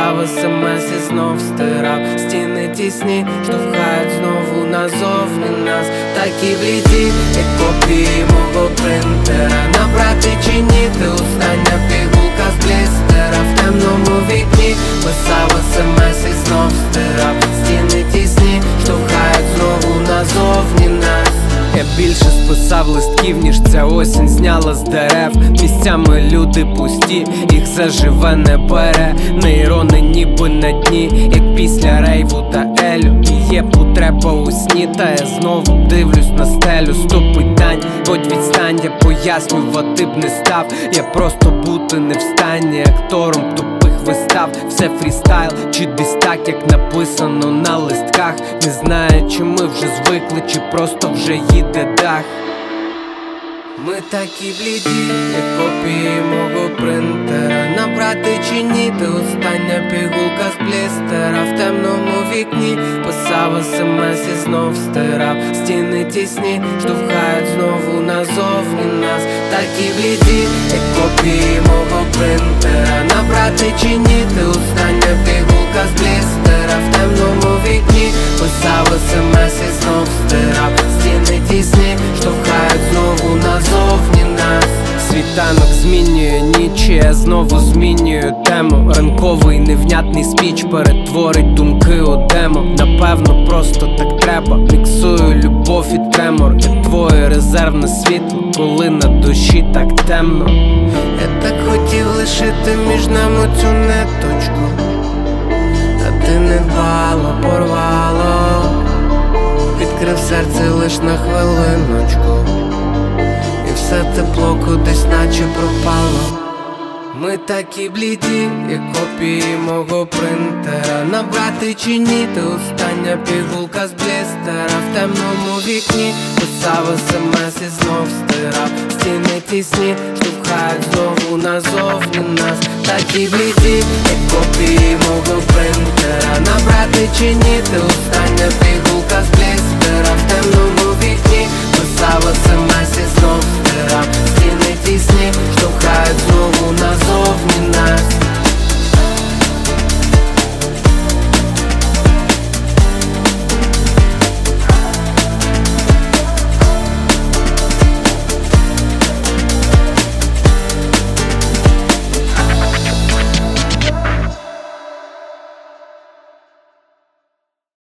Писав смс і знов стирав. Стіни тісні штовхають знову назовні нас. Такі бліді, як копії мого принтера. Набрати чи ні, ти остання пігулка з блістера. В темному вікні писав смс і знов стирав. Стіни тісні штовхають знову назовні нас. Я більше списав листків, ніж ця осінь зняла з дерев. Місцями люди пусті, їх заживе не бере. Нейрони ніби на дні, як після рейву та елю. І є потреба у сні, та я знову дивлюсь на стелю. Сто питань, будь відстань, я пояснювати б не став. Я просто бути не в стані актором тупих вистав. Все фрістайл, чи десь так, як написано на листках. Не знаю, чи ми вже звикли, чи просто вже їде дах. Ми такі бліді, як копії мого принтера. Набрати чи ні, ти остання пігулка з блістера. В темному вікні писав смс і знов стирав. Стіни тісні штовхають знову назовні нас. Такі бліді, як копії мого принтера. Набрати чи ні, ти остання пігулка з блістера. В темному вікні писав смс і знов стирав. Стіни тісні штовхають знову назовні нас. Світанок змінює ніч, я знову змінюю тему. Ранковий невнятний спіч перетворить думки у демо. Напевно, просто так треба. Міксую любов і тремор. Я твоє резервне світло, коли на душі так темно. Я так хотів лишити між нами цю ниточку, а ти не дбало, порвало. Відкрив серце лиш на хвилиночку, і все тепло кудись наче пропало. Ми такі бліді, як копії мого принтера. Набрати чи ні, ти остання пігулка з блістера. В темному вікні писав смс і знов стирав. Стіни тісні штовхають знову назовні нас. Такі бліді, як копії мого принтера. Набрати чи ні, ти остання пігулка з блістера. В темному